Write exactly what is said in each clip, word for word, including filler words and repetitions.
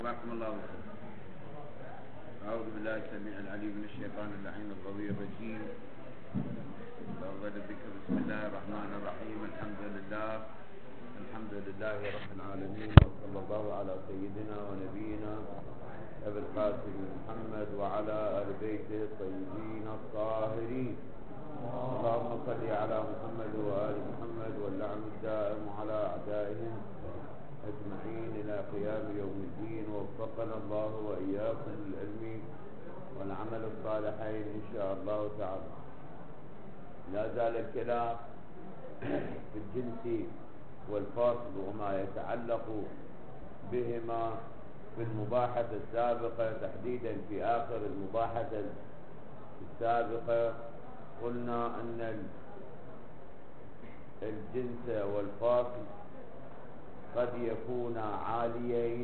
جزاكم الله خير. أعوذ بالله السميع العليم من الشيطان اللعين القوي الرجيم. أفضل الذكر بسم الله الرحمن الرحيم. الحمد لله الحمد لله رب العالمين، وصلى الله على سيدنا ونبينا أبي القاسم محمد وعلى آل بيته الطيبين الطاهرين. اللهم صل على محمد وآل محمد واللعن الدائم على أعدائهم أجمعين إلى قيام يوم الدين. ووفقنا الله وإياكم للعلم والعمل الصالحين إن شاء الله تعالى. لا زال الكلام في الجنس والفصل وما يتعلق بهما في المباحثة السابقة، تحديدا في آخر المباحثة السابقة قلنا أن الجنس والفصل قد يكون عاليين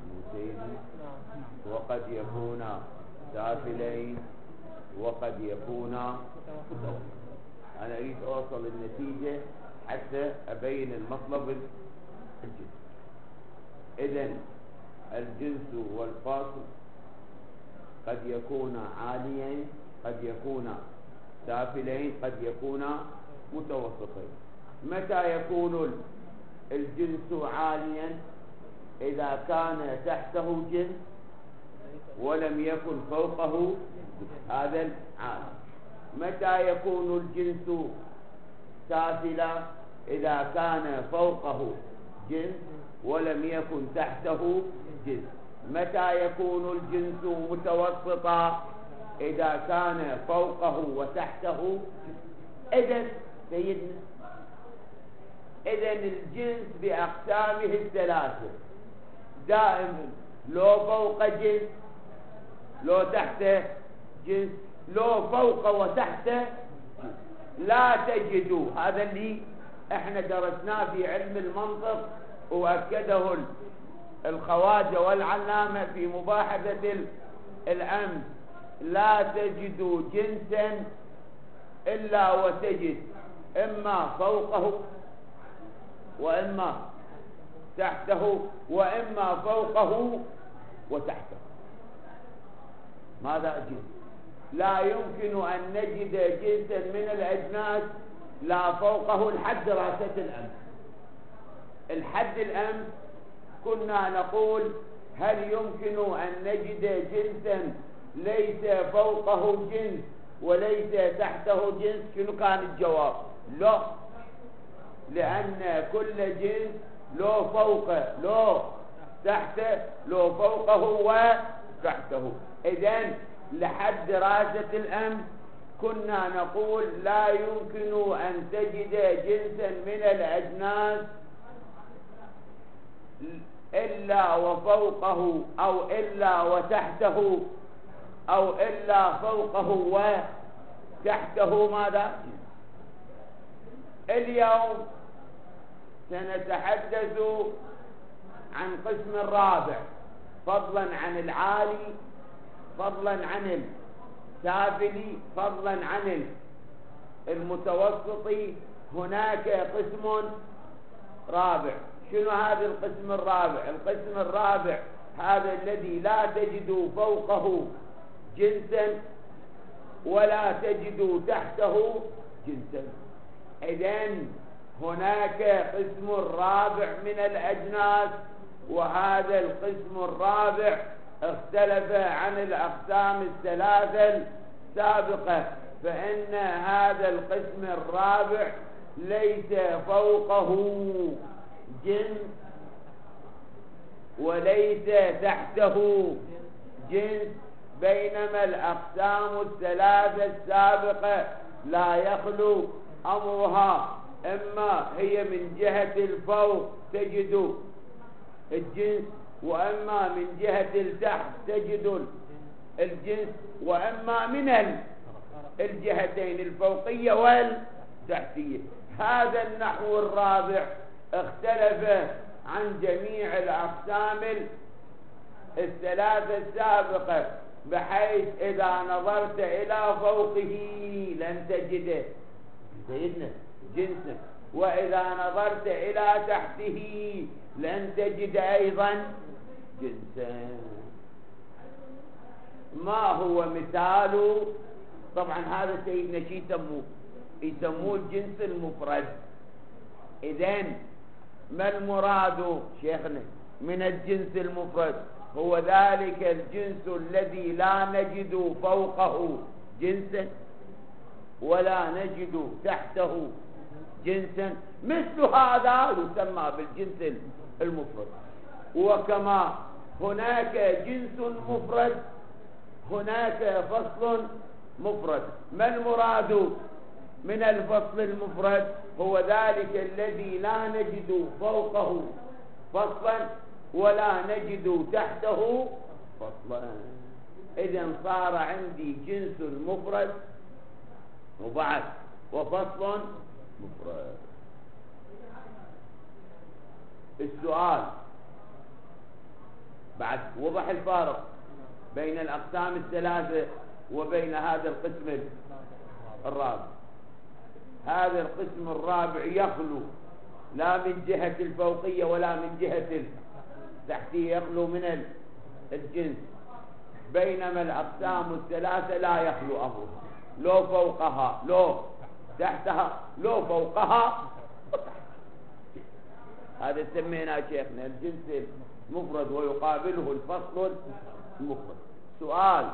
وقد يكون سافلين وقد يكون متوسطين. أنا أريد أوصل النتيجة حتى أبين المطلب الجنس. إذن الجنس والفصل قد يكون عاليين، قد يكون سافلين، قد يكون متوسطين. متى يكون الجنس عاليا؟ إذا كان تحته جنس ولم يكن فوقه هذا العالي. متى يكون الجنس سافلا؟ إذا كان فوقه جنس ولم يكن تحته جنس. متى يكون الجنس متوسطا؟ إذا كان فوقه وتحته جنس. إذن سيدنا إذن الجنس بأقسامه الثلاثة دائما، لو فوق جنس، لو تحت جنس، لو فوق وتحت جنس. لا تجدوا، هذا اللي احنا درسناه في علم المنطق وأكده الخواجة والعلامة في مباحثة الأمس. لا تجدوا جنسا إلا وتجد إما فوقه وإما تحته وإما فوقه وتحته. ماذا جنس؟ لا يمكن أن نجد جنسا من الأجناس لا فوقه الحد راسة الأمس. الحد الأمس كنا نقول هل يمكن أن نجد جنسا ليس فوقه جنس وليس تحته جنس؟ شنو كان الجواب؟ لا، لأن كل جنس له فوق، له تحته، له فوقه وتحته. إذن لحد راسة الأمس كنا نقول لا يمكن أن تجد جنسا من الأجناس إلا وفوقه أو إلا وتحته أو إلا فوقه وتحته ماذا؟ اليوم سنتحدث عن قسم الرابع، فضلا عن العالي، فضلا عن السافلي، فضلا عن المتوسطي. هناك قسم رابع. شنو هذا القسم الرابع؟ القسم الرابع هذا الذي لا تجد فوقه جنسا ولا تجد تحته جنسا. إذن هناك قسم رابع من الأجناس، وهذا القسم الرابع اختلف عن الأقسام الثلاثة السابقة، فإن هذا القسم الرابع ليس فوقه جنس وليس تحته جنس، بينما الأقسام الثلاثة السابقة لا يخلو أمرها، إما هي من جهة الفوق تجد الجنس، وإما من جهة التحت تجد الجنس، وإما من الجهتين الفوقية والتحتية. هذا النحو الرابع اختلف عن جميع الأقسام الثلاثة السابقة، بحيث إذا نظرت إلى فوقه لن تجده سيدنا جنسا، وإذا نظرت إلى تحته لن تجد أيضا جنسا. ما هو مثال؟ طبعا هذا سيدنا شي يسموه يسموه الجنس المفرد. إذن ما المراد شيخنا من الجنس المفرد؟ هو ذلك الجنس الذي لا نجد فوقه جنسا ولا نجد تحته جنسا، مثل هذا يسمى بالجنس المفرد. وكما هناك جنس مفرد هناك فصل مفرد. ما المراد من الفصل المفرد؟ هو ذلك الذي لا نجد فوقه فصلا ولا نجد تحته فصلا. إذن صار عندي جنس مفرد وبعد وفصل مفرد. السؤال بعد وضح الفارق بين الأقسام الثلاثة وبين هذا القسم الرابع. هذا القسم الرابع يخلو لا من جهة الفوقية ولا من جهة التحتية، يخلو من الجنس، بينما الأقسام الثلاثة لا يخلو أمر، لو فوقها لو تحتها لو فوقها هذا سمينا شيخنا الجنس المفرد ويقابله الفصل المفرد. سؤال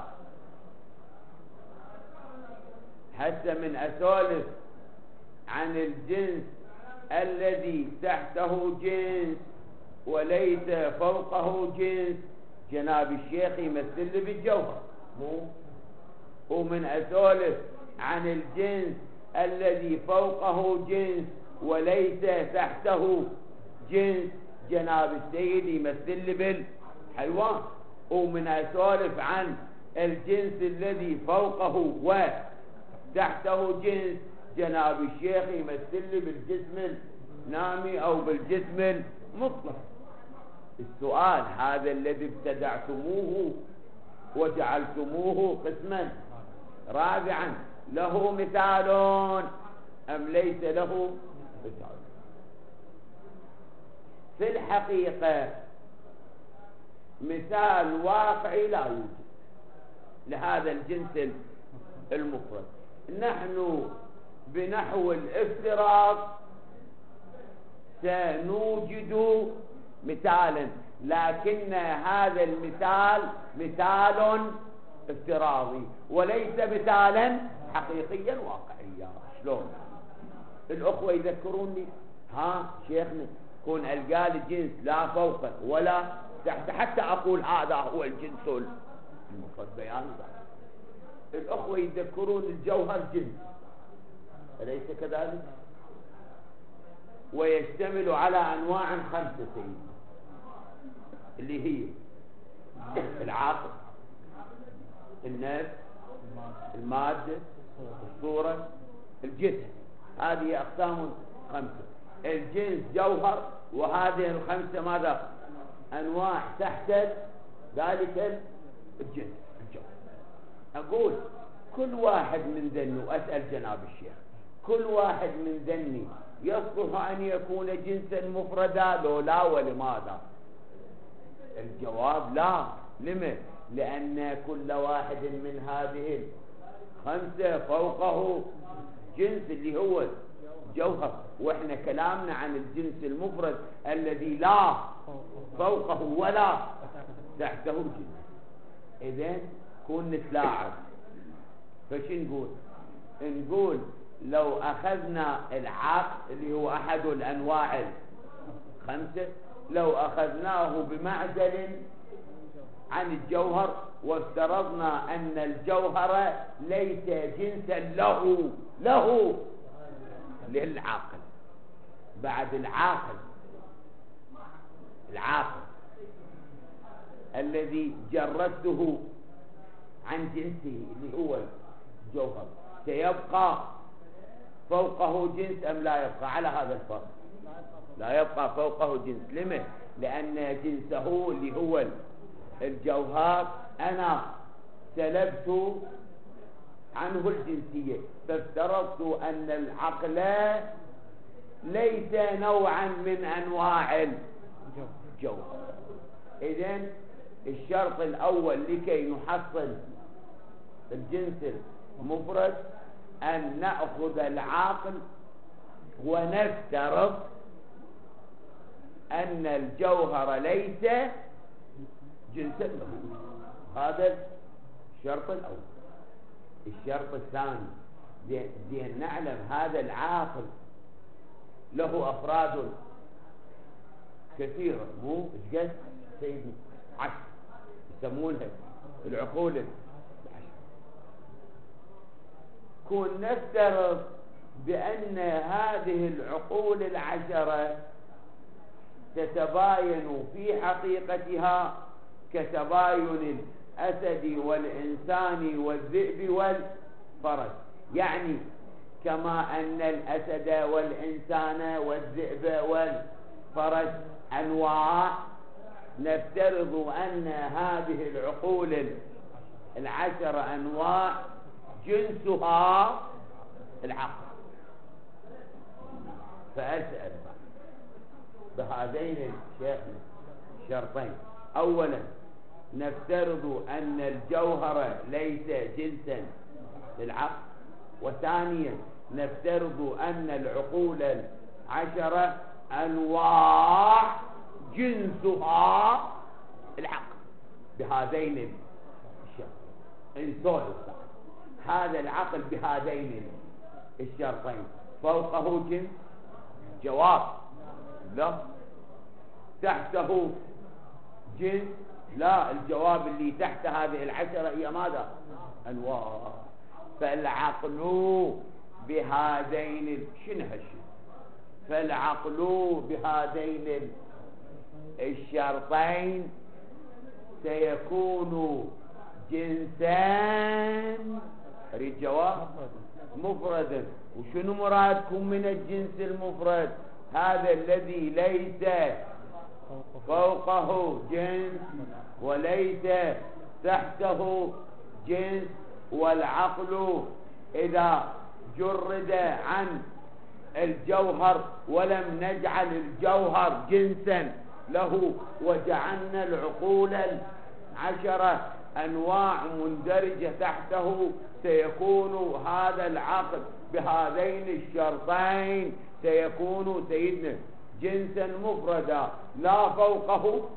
حتى من أسولف عن الجنس الذي تحته جنس وليس فوقه جنس، جناب الشيخ يمثل لي بالجوهر مو. ومن أسولف عن الجنس الذي فوقه جنس وليس تحته جنس، جناب السيد يمثل لي بالحيوان. ومن أسولف عن الجنس الذي فوقه وتحته جنس، جناب الشيخ يمثل لي بالجسم النامي أو بالجسم المطلق. السؤال هذا الذي ابتدعتموه وجعلتموه قسما رابعا له مثال أم ليس له مثال؟ في الحقيقة مثال واقعي لا يوجد لهذا الجنس المفرد. نحن بنحو الافتراض سنوجد مثالا، لكن هذا المثال مثال افتراضي وليس مثالا حقيقيا واقعيا. شلون؟ الأخوة يذكروني ها شيخنا كون ألقى الجنس لا فوق ولا تحت حتى أقول هذا هو الجنس المفرد بيان ذلك. الأخوة يذكرون الجوهر جنس أليس كذلك؟ ويشتمل على أنواع خمسة سيدي، اللي هي العقل، النفس، المادة، الصورة، الجسم. هذه أقسام خمسة. الجنس جوهر، وهذه الخمسة ماذا؟ أنواع تحت ذلك الجنس الجوهر. أقول كل واحد من ذني، وأسأل جناب الشيخ كل واحد من ذني يصلح أن يكون جنسا مفردا لو لا؟ ولماذا؟ الجواب لا. لما؟ لأن كل واحد من هذه الخمسة فوقه جنس اللي هو جوهر، وإحنا كلامنا عن الجنس المفرد الذي لا فوقه ولا تحته جنس. إذن كون نتلاعب فش نقول؟ نقول لو أخذنا العقل اللي هو أحد الأنواع الخمسة، لو أخذناه بمعزل عن الجوهر وافترضنا أن الجوهر ليس جنسا له له للعاقل، بعد العاقل العاقل الذي جردته عن جنسه اللي هو الجوهر سيبقى فوقه جنس أم لا يبقى؟ على هذا الفرق لا يبقى فوقه جنس. لما؟ لأن جنسه اللي هو الجوهر أنا سلبت عنه الجنسية، فافترضت أن العقل ليس نوعا من أنواع الجوهر. إذن الشرط الأول لكي نحصل الجنس المفرد أن نأخذ العاقل ونفترض أن الجوهر ليس جنسا له. هذا الشرط الأول. الشرط الثاني بأن نعلم هذا العاقل له أفراد كثيرة، مو ايش قد سيدي عشر، يسمونها العقول العشر. كون نفترض بأن هذه العقول العشرة تتباين في حقيقتها كتباين الأسد والإنسان والذئب والفرس، يعني كما أن الأسد والإنسان والذئب والفرس أنواع، نفترض أن هذه العقول العشر أنواع جنسها العقل. فأسأل بهذين الشرطين: أولا نفترض أن الجوهر ليس جنسا للعقل، وثانيا نفترض أن العقول العشرة أنواع جنسها العقل. بهذين الشرطين هذا العقل بهذين الشرطين فوقه جنس؟ جواب لا. تحته جنس؟ لا. الجواب اللي تحت هذه العشرة هي ماذا؟ أنواع. فالعقل بهذين شنو هالشيء؟ فالعقل بهذين الشرطين سيكون جنسان. أريد جواب مفردا. وشنو مرادكم من الجنس المفرد؟ هذا الذي ليس فوقه جنس وليس تحته جنس. والعقل إذا جرد عن الجوهر ولم نجعل الجوهر جنسا له وجعلنا العقول العشرة أنواع مندرجة تحته، سيكون هذا العقل بهذين الشرطين سيكون سيدنا جنسا مفردا لا فوقه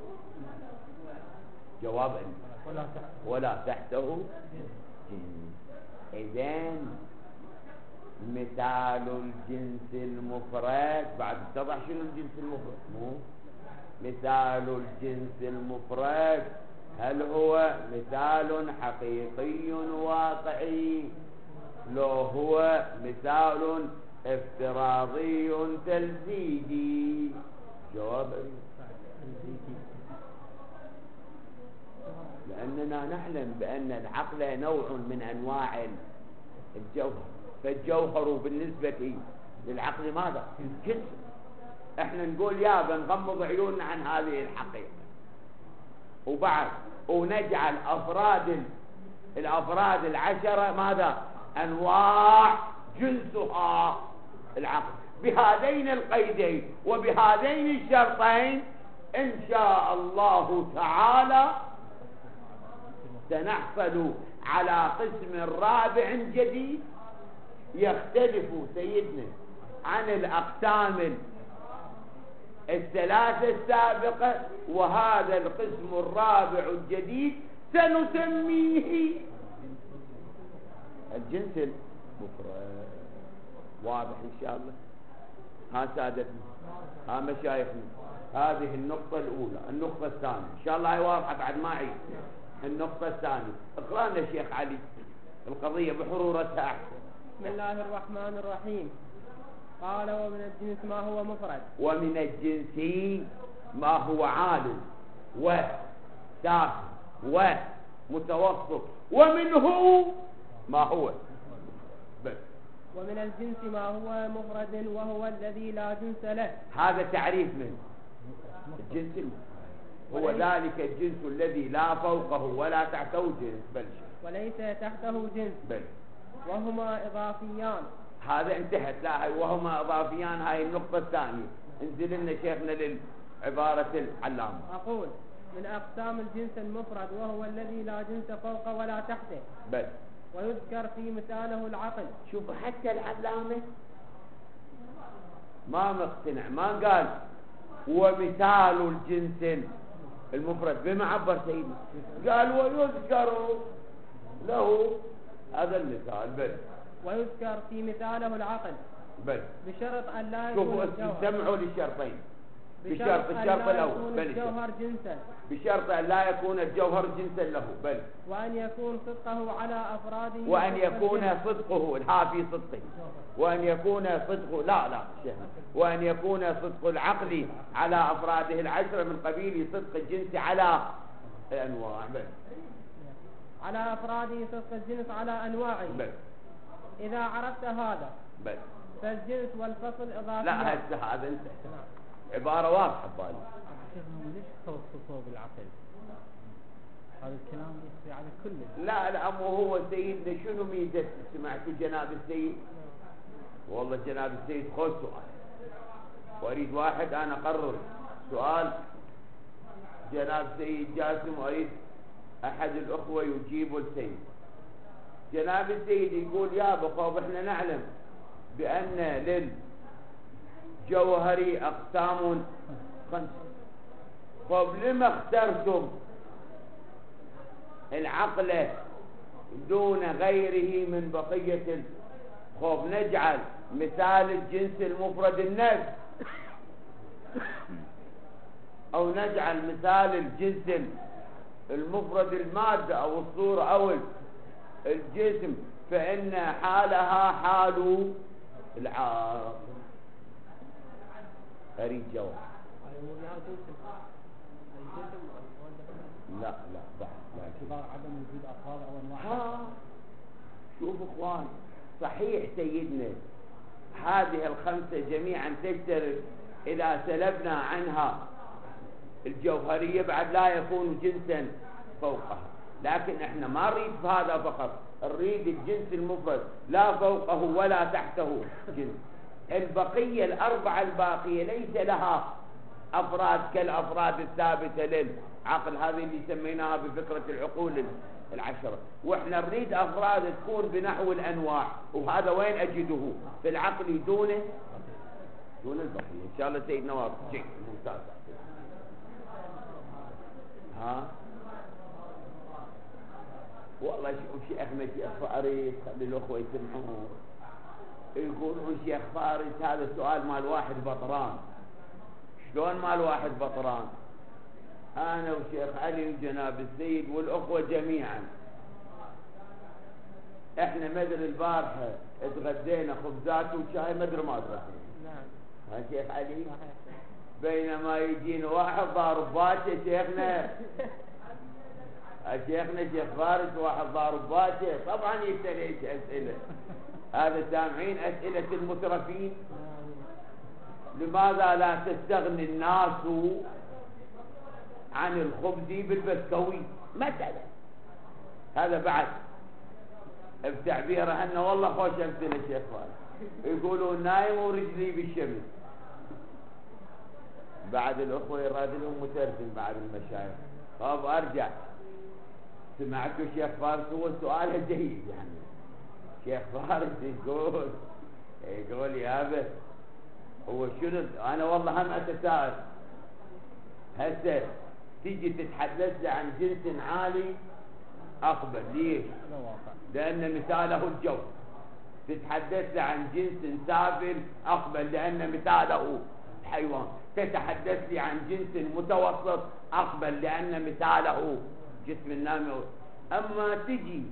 جواب ولا تحته جنس. إذن مثال الجنس المفرد بعد اتضح شنو الجنس المفرد؟ مو مثال الجنس المفرد هل هو مثال حقيقي واقعي لو هو مثال افتراضي تلفيقي؟ جواب لأننا نعلم بأن العقل نوع من أنواع الجوهر، فالجوهر بالنسبة للعقل ماذا؟ جنس. احنا نقول يا بنغمض عيوننا عن هذه الحقيقة وبعد ونجعل أفراد الأفراد العشرة ماذا؟ أنواع جنسها العقل. بهذين القيدين وبهذين الشرطين إن شاء الله تعالى سنحصل على قسم رابع جديد يختلف سيدنا عن الأقسام الثلاثة السابقة، وهذا القسم الرابع الجديد سنسميه الجنس المفرد. واضح إن شاء الله؟ ها سادتنا، ها مشايخنا، هذه النقطة الأولى. النقطة الثانية إن شاء الله واضحة بعد ما أعيد. النقطة الثانية اقرأ لنا الشيخ علي القضية بحرورتها أحسن. بسم الله الرحمن الرحيم. قال: ومن الجنس ما هو مفرد. ومن الجنس ما هو عال وساكن ومتوسط، ومنه ما هو بس. ومن الجنس ما هو مفرد وهو الذي لا جنس له. هذا تعريف من الجنس المفرد، هو ذلك الجنس الذي لا فوقه ولا تحته جنس بل وليس تحته جنس بل وهما إضافيان. هذا انتهت. لا وهما إضافيان هاي النقطة الثانية. انزل لنا شيخنا للعبارة العلامة. أقول: من أقسام الجنس المفرد وهو الذي لا جنس فوق ولا تحته. بس ويذكر في مثاله العقل. شوف حتى العلامة ما مقتنع، ما قال ومثال الجنس المفرد بما عبر سيدي، قال ويذكر له هذا المثال بس. ويذكر في مثاله العقل بس بشرط أن لا يكون شوفوا الجوهر استمعوا للشرطين. بشرط أن الشرط لا الأول يكون بل الجوهر جنسا، بشرط أن لا يكون الجوهر جنسا له، بل وأن يكون صدقه على أفراده، وأن صدق يكون الجنس. صدقه الها في صدقه، وأن يكون صدقه لا لا شيخنا، وأن يكون صدق العقل على أفراده العشرة من قبيل صدق الجنس على الأنواع. بل على أفراده صدق الجنس على أنواعه. بل إذا عرفت هذا بل فالجنس والفصل إضافيان. لا هسه هذا انت عبارة واضحة بالي. شيخنا ليش توصفوا بالعقل؟ هذا الكلام يصير على كل. لا لا مو هو سيدنا شنو ميزة سمعتوا جناب السيد؟ والله جناب السيد خذ سؤال، واريد واحد انا اقرر سؤال جناب السيد جاسم، واريد احد الاخوة يجيب السيد. جناب السيد يقول يا بخوف احنا نعلم بان للجوهري اقسام خمسة، طب لما اخترتم العقل دون غيره من بقية؟ خب نجعل مثال الجنس المفرد النفس، او نجعل مثال الجنس المفرد المادة او الصورة او الجسم، فإن حالها حال العاقل. أريد جواب. لا لا بعد باعتبار عدم وجود أفراد أو أنواع. ها شوف اخوان، صحيح سيدنا هذه الخمسة جميعا تشترك إذا سلبنا عنها الجوهرية بعد لا يكون جنسا فوقها، لكن احنا ما نريد هذا فقط، نريد الجنس المفرد لا فوقه ولا تحته جنس. البقية الأربعة الباقية ليس لها أفراد كالأفراد الثابتة للعقل، هذه اللي سميناها بفكرة العقول العشرة، واحنا نريد أفراد تكون بنحو الأنواع، وهذا وين أجده؟ في العقل دون دون البقية. إن شاء الله سيدنا واضح جيد ممتاز. ها والله شوف شيخنا شيخ فارس، خلي الأخوة يسمعون، يقولون شيخ فارس هذا سؤال مال واحد بطران. شلون مال واحد بطران؟ أنا وشيخ علي وجناب السيد والأخوة جميعا إحنا مدري البارحة اتغدينا خبزات وشاي، مدري ما تغدينا. نعم. ها شيخ علي؟ بينما يجينا واحد ضارب باشا شيخنا شيخنا شيخ فارس واحد ضارب باشا، طبعا يسأل ايش أسئلة، هذا سامعين أسئلة المترفين. لماذا لا تستغني الناس عن الخبز بالبسكويت مثلا؟ هذا بعد بتعبيره أنه والله خوش أمثلة شيخ فارس، يقولون نايم ورجلي بالشمس. بعد الأخوة يرادلهم مترجم بعد المشايخ. طب أرجع، سمعتوا شيخ فارس هو سؤاله جيد يعني. شيخ فارس يقول يقول يا أبا هو شنو، أنا والله هم أتساءل، هسه تيجي تتحدث لي عن جنس عالي أقبل، ليش؟ لأن مثاله الجو. تتحدث لي عن جنس سافل أقبل لأن مثاله الحيوان. تتحدث لي عن جنس متوسط أقبل لأن مثاله جسم النامي. أما تجي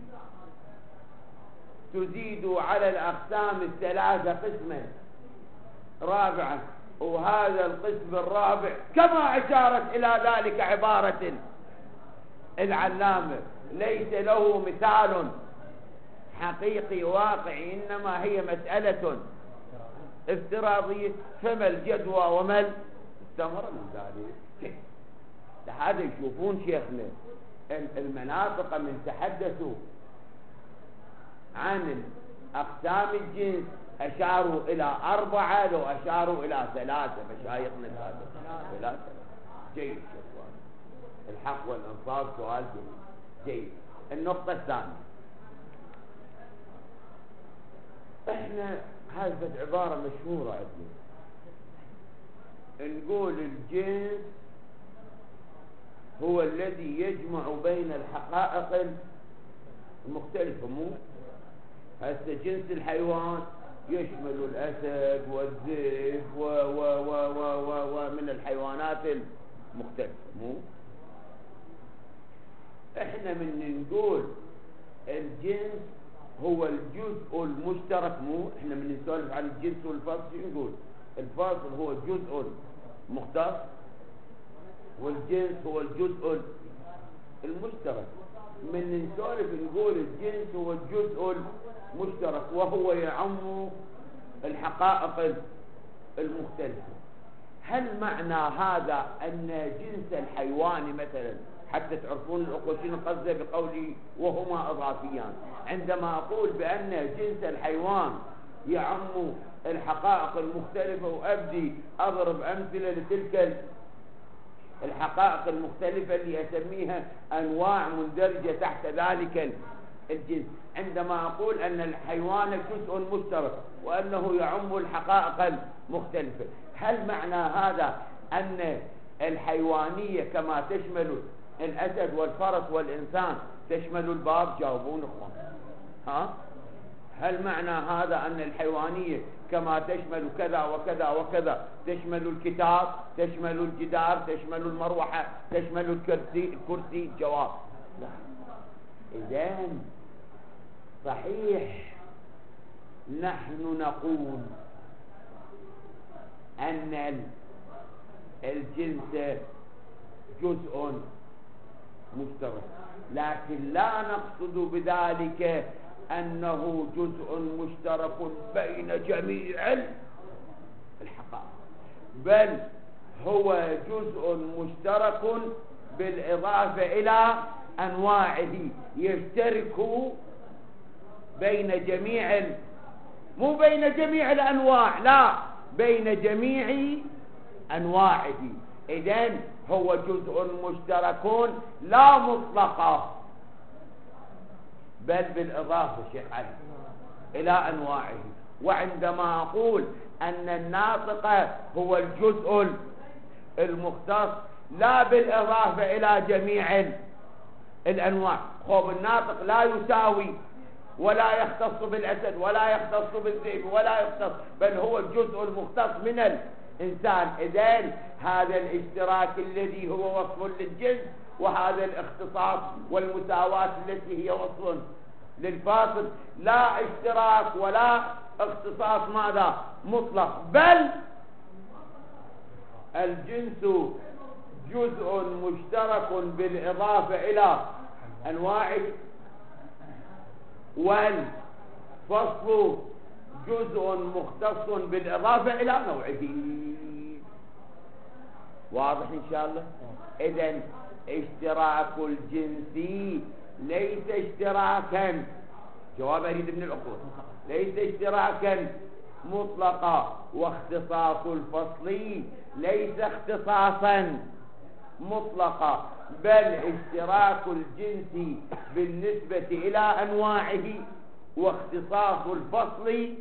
تزيد على الأقسام الثلاثة قسما رابعا، وهذا القسم الرابع كما أشارت إلى ذلك عبارة العلامة ليس له مثال حقيقي واقعي، إنما هي مسألة افتراضية، فما الجدوى وما الثمرة من ذلك. هذا يشوفون شيخنا المناطق من تحدثوا عن أقسام الجنس أشاروا إلى أربعة، لو أشاروا إلى ثلاثة مشايخنا ثلاثة ثلاثة. جيد شيخ الحق والإنصاف سؤال جيد. جيد. النقطة الثانية، احنا هذه عبارة مشهورة عندنا، نقول الجنس هو الذي يجمع بين الحقائق المختلفة. مو هسه جنس الحيوان يشمل الأسد والذئب و و و و و ومن الحيوانات المختلفة. مو احنا من نقول الجنس هو الجزء المشترك، مو احنا من نسولف عن الجنس والفصل نقول الفاصل هو الجزء المختص والجنس هو الجزء المشترك. من نسولف نقول الجنس هو الجزء المشترك وهو يعم الحقائق المختلفة. هل معنى هذا أن جنس الحيوان مثلا، حتى تعرفون الأقوشين قصده بقولي وهما إضافيان، عندما أقول بأن جنس الحيوان يعم الحقائق المختلفة وأبدي أضرب أمثلة لتلك الحقائق المختلفة اللي أسميها أنواع مندرجة تحت ذلك الجنس، عندما أقول أن الحيوان جزء مشترك وأنه يعم الحقائق المختلفة، هل معنى هذا أن الحيوانية كما تشمل الأسد والفرس والإنسان تشمل الباب؟ جاوبون اخوان. ها هل معنى هذا أن الحيوانية كما تشمل كذا وكذا وكذا تشمل الكتاب، تشمل الجدار، تشمل المروحة، تشمل الكرسي؟ الكرسي جواب لا. إذن صحيح نحن نقول أن الجنس جزء مشترك، لكن لا نقصد بذلك أنه جزء مشترك بين جميع الحقائق، بل هو جزء مشترك بالإضافة إلى أنواعه، يشترك بين جميع، مو بين جميع الأنواع، لا، بين جميع أنواعه. إذن هو جزء مشترك لا مطلقة، بل بالإضافة شيخ علي إلى أنواعه. وعندما أقول أن الناطق هو الجزء المختص لا بالإضافة إلى جميع الأنواع، خب الناطق لا يساوي ولا يختص بالأسد ولا يختص بالذئب ولا يختص، بل هو الجزء المختص من الإنسان. إذن هذا الاشتراك الذي هو وصف للجنس، وهذا الاختصاص والمساواة التي هي وصف للفاصل، لا اشتراك ولا اختصاص ماذا مطلق، بل الجنس جزء مشترك بالإضافة إلى أنواعه، والفصل جزء مختص بالإضافة إلى نوعه. واضح إن شاء الله؟ إذن اشتراك الجنس ليس اشتراكا، جواب أريد من العقول، ليس اشتراكا مطلقا، واختصاص الفصل ليس اختصاصا مطلقا، بل اشتراك الجنس بالنسبة إلى أنواعه، واختصاص الفصل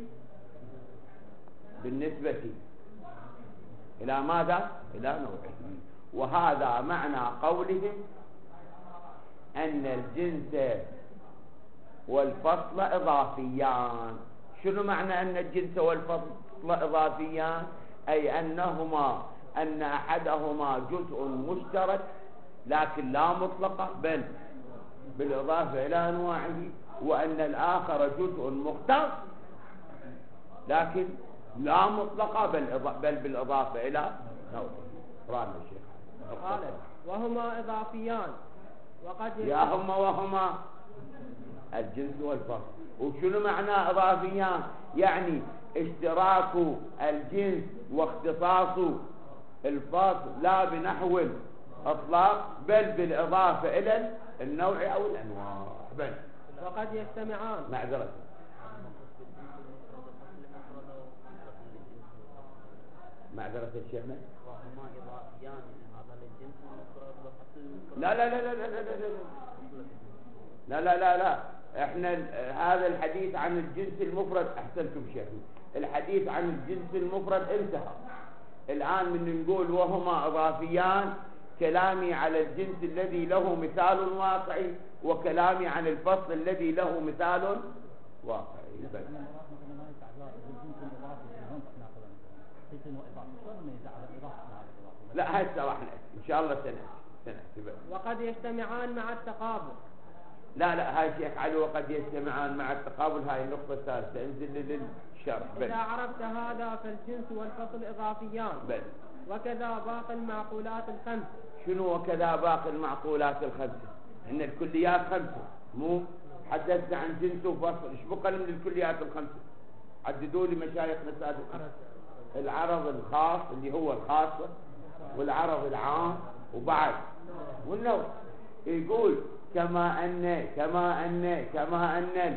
بالنسبة إلى ماذا؟ إلى نوعه. وهذا معنى قولهم أن الجنس والفصل إضافيان. شنو معنى أن الجنس والفصل إضافيان؟ أي أنهما أن أحدهما جزء مشترك لكن لا مطلقة، بل بالإضافة إلى أنواعه، وأن الآخر جزء مختص لكن لا مطلقة، بل, بل بالإضافة إلى نوعه. رأينا الشيخ قال وهما إضافيان، وقد يا هما وهما الجنس والفصل. وشنو معنى إضافيان؟ يعني اشتراك الجنس واختصاص الفصل لا بنحو اطلاق، بل بالإضافة إلى النوع أو الأنواع. بل وقد يجتمعان. معذرة معذرة الشيخنا. وهما إضافيان، هذا للجنس المفرد وفصل لا لا لا لا لا لا لا لا لا لا لا احنا هذا الحديث عن الجنس المفرد. احسنتم شيخنا، الحديث عن الجنس المفرد انتهى. الآن من نقول وهما إضافيان، كلامي على الجنس الذي له مثال واقعي، وكلامي عن الفصل الذي له مثال واقعي. بس لا هسه راح نأتي إن شاء الله سنة سنة. وقد يجتمعان مع التقابل. لا لا هاي شيخ علي، وقد يجتمعان مع التقابل، هاي النقطة الثالثة. انزل للشرح. إذا عرفت هذا فالجنس والفصل إضافيان. بل وكذا باقي المعقولات الخمس. شنو وكذا باقي المعقولات الخمسة؟ إن الكليات خمسة، مو حدثنا عن جنس وفصل. ايش بقى من الكليات الخمسة؟ عددوا لي مشايخنا السادسين. العرض الخاص اللي هو الخاصة، والعرض العام، وبعد والنوع. يقول كما أن كما أن كما أن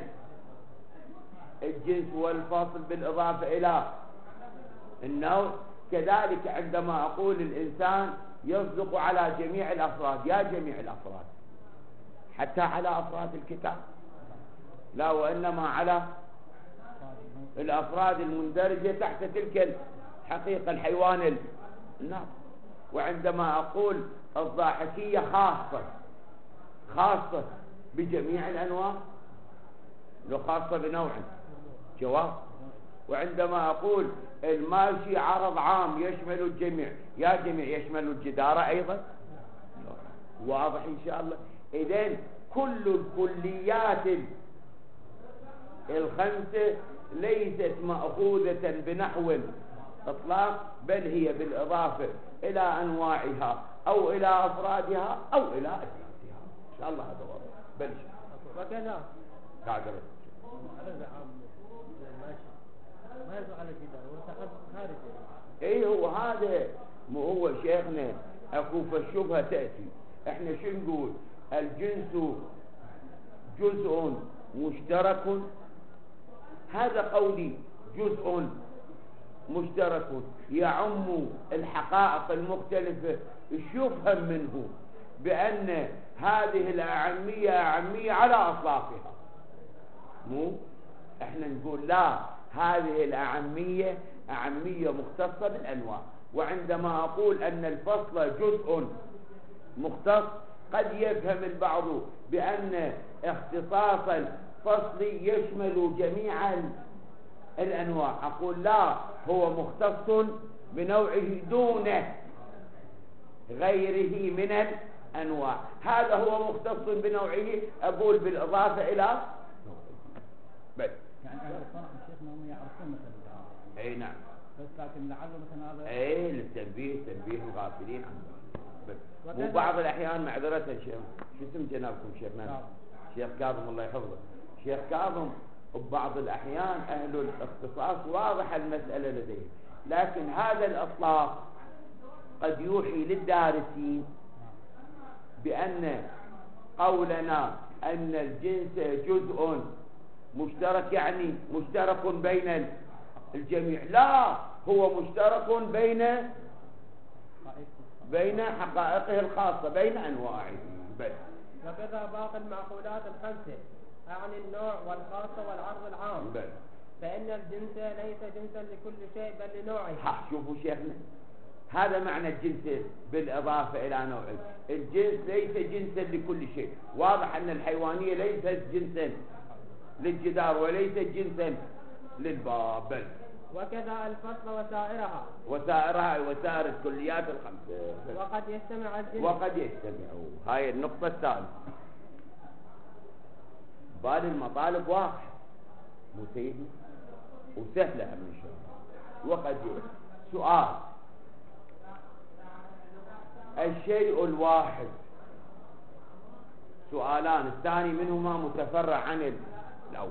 الجنس والفصل بالإضافة إلى النوع، كذلك عندما أقول الإنسان يصدق على جميع الأفراد. يا جميع الأفراد، حتى على أفراد الكتاب؟ لا، وإنما على الأفراد المندرجة تحت تلك الحقيقة الحيوان الناطق. وعندما أقول الضاحكية خاصة خاصة بجميع الأنواع، لو خاصة بنوع جواب. وعندما أقول الماشي عرض عام يشمل الجميع، يا جميع يشمل الجدارة أيضا. واضح إن شاء الله. إذن كل الكليات الخمسة ليست مأخوذة بنحو إطلاق، بل هي بالإضافة إلى أنواعها أو إلى أفرادها أو إلى أجناسها. إن شاء الله هذا واضح. بل وكذا قاعد ما يرجع على الجدار وتخذ خارجه. ايه هو هذا، مو هو شيخنا اكو فالشبهة تأتي. احنا شو نقول؟ الجنس جزء مشترك. هذا قولي جزء مشترك يعم الحقائق المختلفة. شو يفهم منه؟ بأن هذه الأعمية أعمية على أطلافها. مو احنا نقول لا، هذه الأعمية أعمية مختصة بالأنواع. وعندما أقول أن الفصل جزء مختص، قد يفهم البعض بأن اختصاص الفصل يشمل جميع الأنواع. أقول لا، هو مختص بنوعه دون غيره من الأنواع. هذا هو مختص بنوعه، أقول بالإضافة إلى بس. يعني أهل الصنع شيخنا هم يعرفون مثلا. أي نعم. بس لكن لعله مثلا هذا. أي للتنبيه، تنبيه الغافلين عن بس. مو بعض الأحيان معذرة شيخ، شو اسم جنابكم شيخنا؟ شيخ كاظم الله يحفظه. شيخ كاظم وبعض الأحيان أهل الاختصاص واضح المسألة لديه، لكن هذا الإطلاق قد يوحي للدارسين بأن قولنا أن الجنس جزء مشترك يعني مشترك بين الجميع. لا، هو مشترك بين بين حقائقه الخاصة، بين أنواعه بس. وكذا باقي المعقولات الخمسة، أعني النوع والخاصة والعرض العام. بل. فإن الجنس ليس جنسا لكل شيء بل لنوعه. ها شوفوا شيخنا، هذا معنى الجنس بالإضافة إلى نوعه. الجنس ليس جنسا لكل شيء. واضح أن الحيوانية ليست جنسا للجدار وليست جنسا للباب. بل. وكذا الفصل وسائرها وسائرها وسائر الكليات الخمسة. وقد يجتمع الجنس وقد يجتمعوا. هاي النقطة الثالثة. بال المطالب واضح مو سيدي وسهلة من شاء الله. وقد يجتمع. سؤال: الشيء الواحد، سؤالان، الثاني منهما متفرع عن الأول.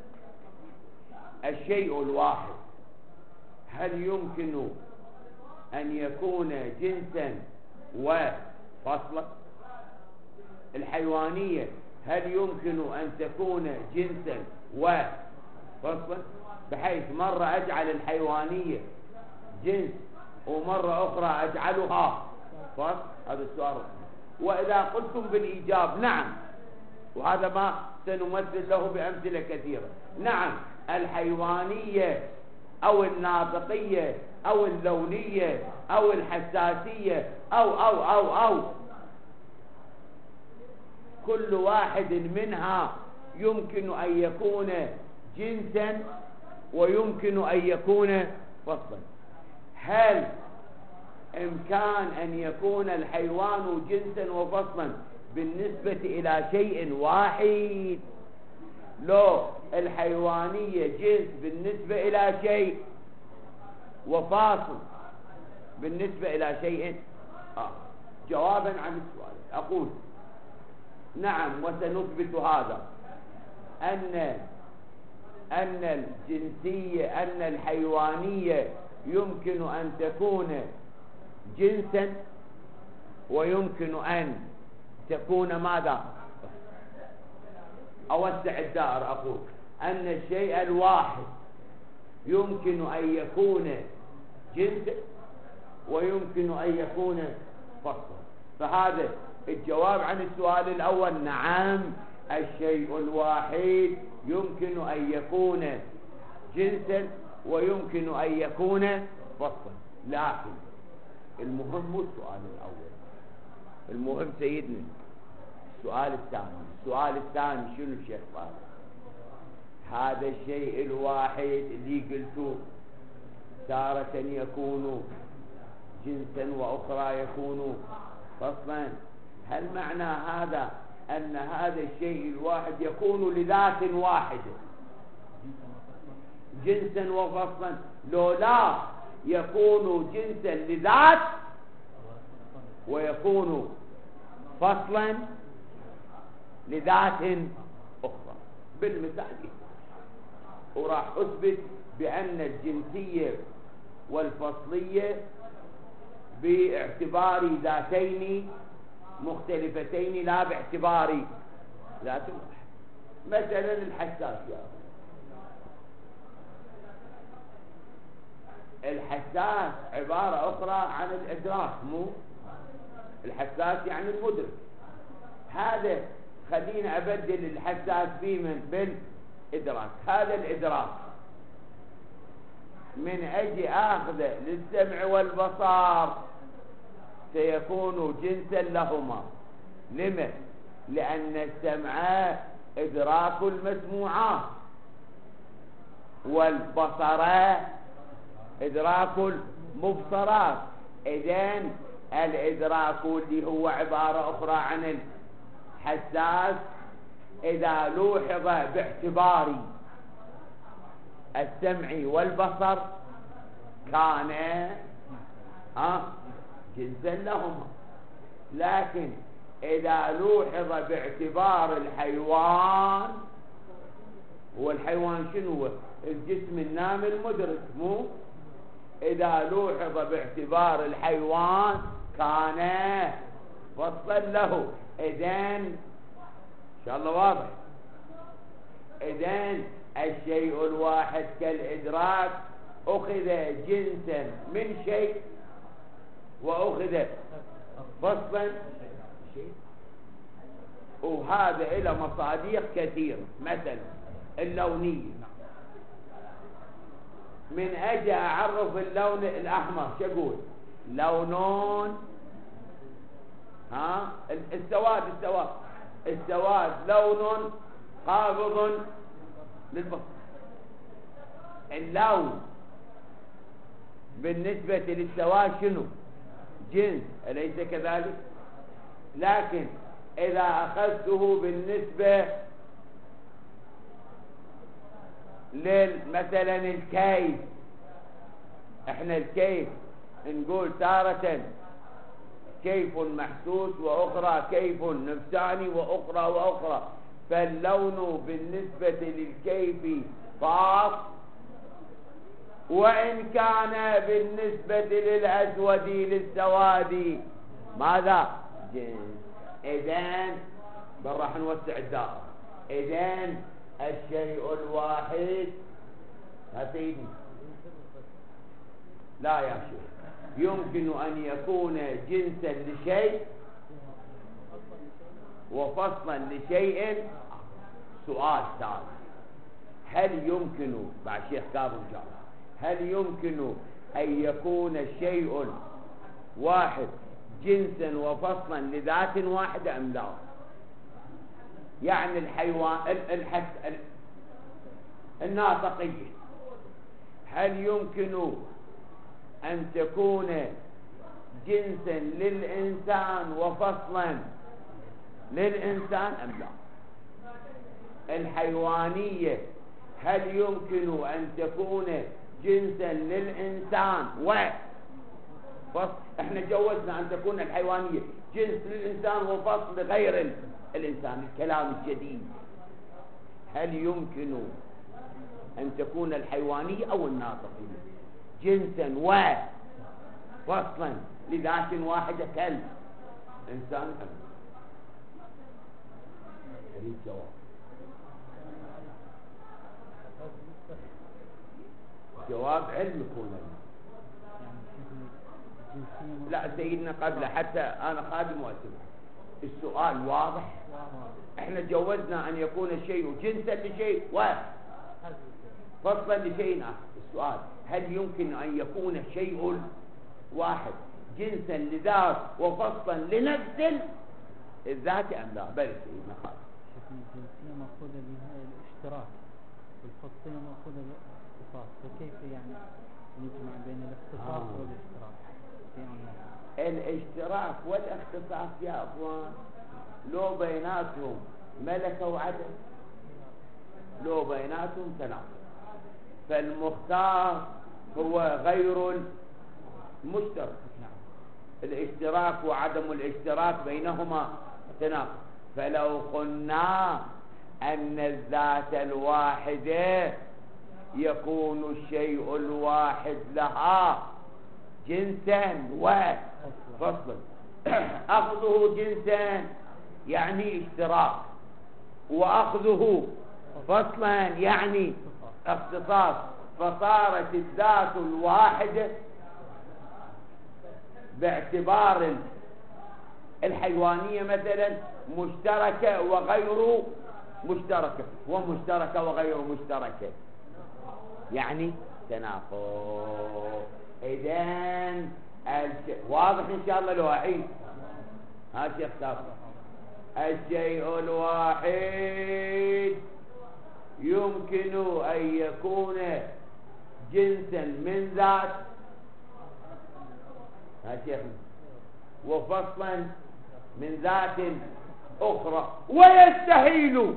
الشيء الواحد هل يمكن أن يكون جنسا وفصلا؟ الحيوانية هل يمكن أن تكون جنسا وفصلا، بحيث مرة أجعل الحيوانية جنس ومرة أخرى أجعلها فصل؟ هذا السؤال. وإذا قلتم بالإيجاب نعم، وهذا ما سنمثل له بأمثلة كثيرة. نعم الحيوانية أو الناطقية أو اللونية أو الحساسية أو أو أو أو كل واحد منها يمكن أن يكون جنسا ويمكن أن يكون فصلا. هل إمكان أن يكون الحيوان جنسا وفصلا بالنسبة إلى شيء واحد؟ لو الحيوانية جنس بالنسبة إلى شيء وفاصل بالنسبة إلى شيء آه. جوابا عن السؤال أقول نعم، وسنثبت هذا، أن أن الجنسية أن الحيوانية يمكن أن تكون جنسا ويمكن أن تكون ماذا؟ أوسع الدائرة، أقول أن الشيء الواحد يمكن أن يكون جنسا ويمكن أن يكون فصلا. فهذا الجواب عن السؤال الأول نعم، الشيء الواحد يمكن أن يكون جنسا ويمكن أن يكون فصلا. لكن المهم مو السؤال الأول، المهم سيدنا السؤال الثاني. السؤال الثاني شنو الشيخ قال؟ هذا الشيء الواحد اللي قلتوه تارة يكون جنسا وأخرى يكون فصلا، هل معنى هذا أن هذا الشيء الواحد يكون لذات واحدة جنسا وفصلا؟ لو لا، يكون جنسا لذات ويكون فصلا لذات أخرى. بالمثال وراح أثبت بأن الجنسية والفصلية باعتبار ذاتين مختلفتين لا باعتبار ذات واحد. مثلا الحساسية، الحساس عبارة أخرى عن الإدراك، مو الحساس يعني المدرك. هذا خلينا أبدل الحساس فيه من بالإدراك. هذا الإدراك من أجي أخذه للسمع والبصر سيكون جنسا لهما. لما؟ لأن السمع إدراك المسموعات والبصر إدراك المبصرات. إذن الإدراك اللي هو عبارة أخرى عن الحساس إذا لوحظ باعتبار السمع والبصر كان ها جنسا لهما. لكن إذا لوحظ باعتبار الحيوان، هو الحيوان شنو هو؟ الجسم النامي المدرك، مو؟ إذا لوحظ باعتبار الحيوان كان فصلا له. إذن إن شاء الله واضح. إذن الشيء الواحد كالإدراك أخذ جنسا من شيء وأخذ فصلا شيء. وهذا إلى مصادق كثيرة. مثلا اللونية، من أجي أعرف اللون الأحمر شو أقول؟ لونون ها السواد السواد السواد لون قابض للبصر. اللون بالنسبة للسواد شنو؟ جنس، أليس كذلك؟ لكن إذا أخذته بالنسبة مثلا الكيف، احنا الكيف نقول تارة كيف محسوس وأخرى كيف نفساني وأخرى وأخرى. فاللون بالنسبة للكيف خاص، وإن كان بالنسبة للأسود للسواد ماذا؟ جنس. إذن بل راح نوسع الدائرة. إذن الشيء الواحد هاتيني لا يا شيخ يمكن أن يكون جنسا لشيء وفصلا لشيء. سؤال ثاني، هل يمكن بعد شيخ كاظم جاوب، هل يمكن أن يكون شيء واحد جنسا وفصلا لذات واحدة أم لا؟ يعني الحيوان الحس الناطقية هل يمكن أن تكون جنسا للإنسان وفصلا للإنسان أم لا؟ الحيوانية هل يمكن أن تكون جنسا للإنسان وفصل؟ احنا جوزنا أن تكون الحيوانية جنس للإنسان وفصل لغير الإنسان. الكلام الجديد، هل يمكن أن تكون الحيوانية أو الناطقية جنسا وفصلا لذات واحدة كالإنسان أم لا؟ أريد جواب. جواب علم يكون لا سيدنا قبل حتى أنا خادم وأسمع. السؤال واضح. احنا جوزنا أن يكون الشيء جنسا لشيء وفصلا لشيء آخر. السؤال، هل يمكن أن يكون شيء واحد جنسا لذات وفصلا لنفس الذات أم لا؟ بل سيدنا خادم. الجنسية مأخوذة بها الاشتراك والفصلية مأخوذة بالاختصاص، فكيف يعني نجمع بين الاختصاص آه. والاشتراك؟ يعني الاشتراك والاختصاص يا أخوان لو بيناتهم ملكة وعدم، لو بيناتهم تناقض، فالمختار هو غير المشترك. الاشتراك وعدم الاشتراك بينهما تناقض. فلو قلنا أن الذات الواحدة يكون الشيء الواحد لها جنسا وفصلا، أخذه جنسا يعني اشتراك، وأخذه فصلا يعني اختصاص، فصارت الذات الواحدة باعتبار الحيوانية مثلا مشتركة وغير مشتركة، ومشتركة وغير مشتركة، يعني تناقض. إذن واضح إن شاء الله لو أعيد. ها شيخ كافر، الشيء الواحد يمكن أن يكون جنسا من ذات، ها شيخ، وفصلا من ذات أخرى، ويستحيل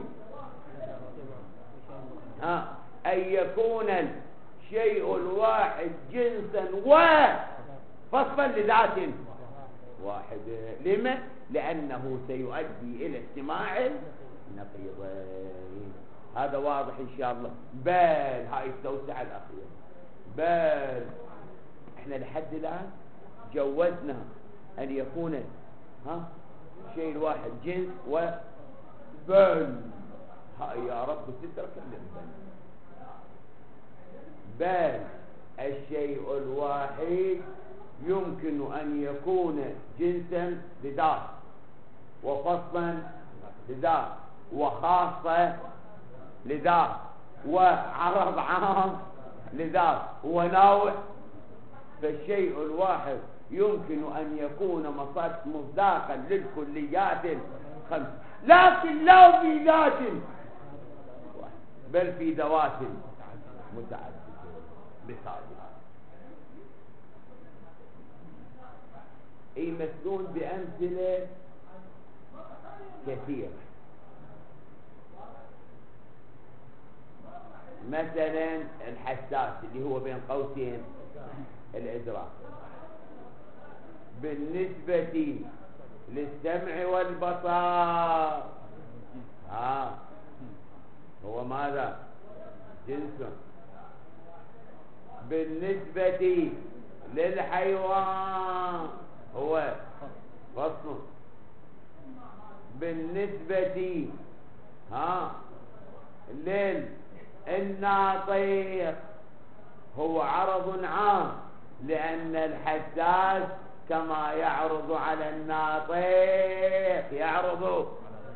ها أن يكون الشيء الواحد جنسا وفصلا لذات واحدة. لما؟ لأنه سيؤدي إلى اجتماع النقيضين. هذا واضح إن شاء الله. بل هاي التوسعة الأخيرة، بل إحنا لحد الآن جوزنا أن يكون ها شيء الواحد جنس و بل هاي يا رب سترك بل بل الشيء الواحد يمكن أن يكون جنسا لذات وفصلا لذات وخاصة لذات وعرض عام لذات ونوع. فالشيء الواحد يمكن أن يكون مصداقا للكليات الخمس، لكن لا في ذات بل في ذوات متعددة. مثال يمثلون بأمثلة كثيرة. مثلا الحساس اللي هو بين قوسين الإدراك، بالنسبة للسمع والبصر ها هو ماذا؟ جنس. بالنسبة للحيوان هو فصل. بالنسبة ها للناطق هو عرض عام، لأن الحساس كما يعرض على الناطق يعرض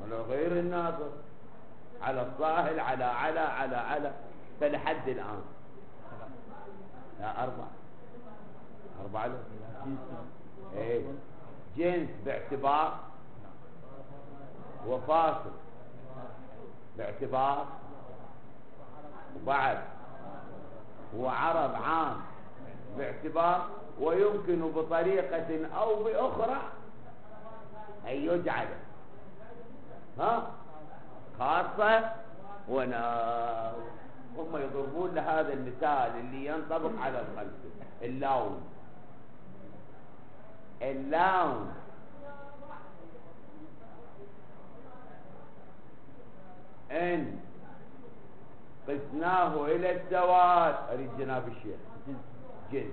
ولو غير الناقص على الصاهل على على على على فلحد الآن لا أربعة أربعة له إيه جنس باعتبار وفاصل باعتبار وبعد وعرض عام باعتبار ويمكن بطريقة أو بأخرى أن يجعل ها خاصة ونا هم يضربون لهذا المثال اللي ينطبق على الخلفي اللون اللون إن قسناه إلى السواد أريد جناب الشيخ جنس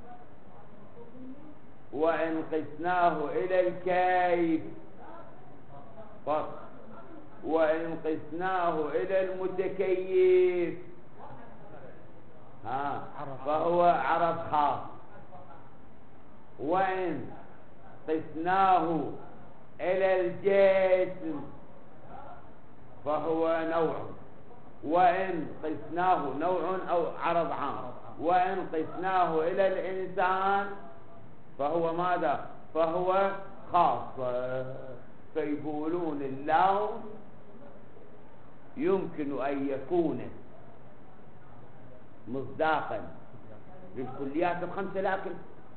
وإن قسناه إلى الكيف فصل وإن قسناه إلى المتكيف ها فهو عرض خاص وإن قسناه إلى الجسم فهو نوع وإن قسناه نوع أو عرض عام وإن قسناه إلى الإنسان فهو ماذا فهو خاص فيقولون اللون يمكن أن يكون مصداقا للكليات الخمسة لكن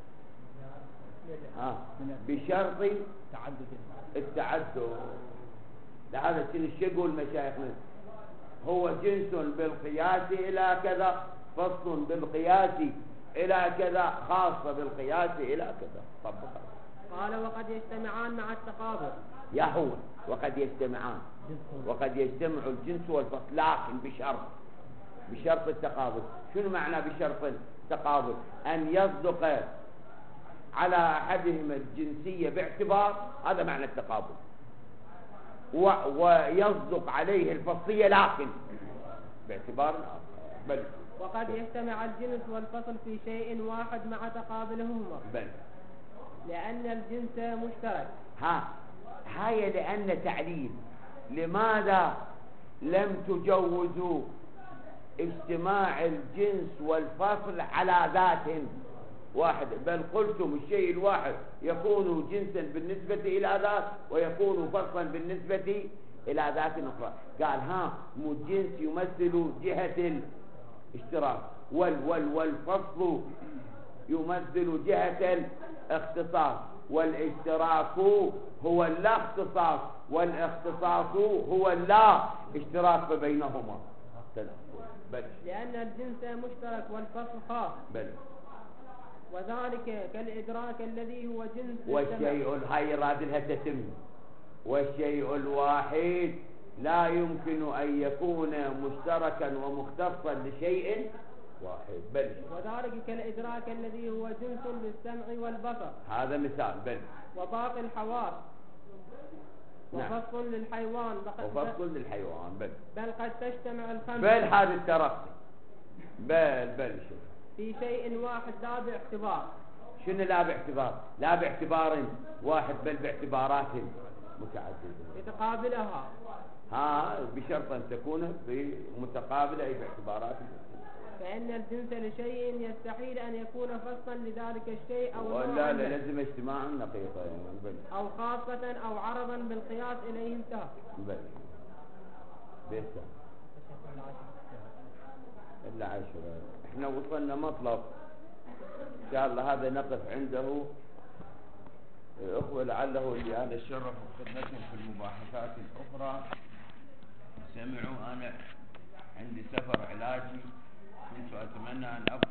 آه بشرط التعدد لهذا الشيء يقول مشايخنا هو جنس بالقياس إلى كذا فصل بالقياس إلى كذا خاصة بالقياس إلى كذا طبقا. قال وقد يجتمعان مع التقابل يا هو وقد يجتمعان وقد يجتمع الجنس والفصل لكن بشرط بشرط التقابل. شنو معنى بشرط التقابل؟ أن يصدق على أحدهما الجنسية باعتبار هذا معنى التقابل و... ويصدق عليه الفصلية لكن باعتبار بل وقد يجتمع الجنس والفصل في شيء واحد مع تقابلهما بل لأن الجنس مشترك. ها هاي لأن تعليل لماذا لم تجوزوا اجتماع الجنس والفصل على ذات واحد بل قلتم الشيء الواحد يكون جنسا بالنسبة إلى ذات ويكون فصلا بالنسبة إلى ذات أخرى. قال ها مو الجنس يمثل جهة الاشتراك وال وال والفصل يمثل جهة الاختصاص والاشتراك هو اللا اختصاص والاختصاص هو اللا اشتراك بينهما بل لأن الجنس مشترك والفصل خاص بل وذلك كالإدراك الذي هو جنس والشيء هاي رادلها تتم والشيء الواحد لا يمكن أن يكون مشتركا ومختصا لشيء واحد بل وذلك كالإدراك الذي هو جنس للسمع والبصر هذا مثال بل وباقي الحواس وفصل نعم. للحيوان وفصل للحيوان بل بل قد تجتمع الخمس بل هذا الترقي بل بل شوف في شيء واحد لا باعتبار. شنو لا باعتبار؟ لا باعتبار واحد بل باعتبارات متعددة يتقابلها ها بشرط أن تكون متقابلة أي باعتبارات. فإن الجنس لشيء يستحيل أن يكون فصلا لذلك الشيء أو لا لا لازم اجتماعا نقيضا بل أو خاصة أو عرضا بالقياس إليه انتهى بل بيسا إلا عشرة. احنا وصلنا مطلب إن شاء الله هذا نقف عنده أخوة لعله اللي أنا الشرف وخدمتهم في المباحثات الأخرى سمعوا. أنا عندي سفر علاجي كنت أتمنى أن أبقى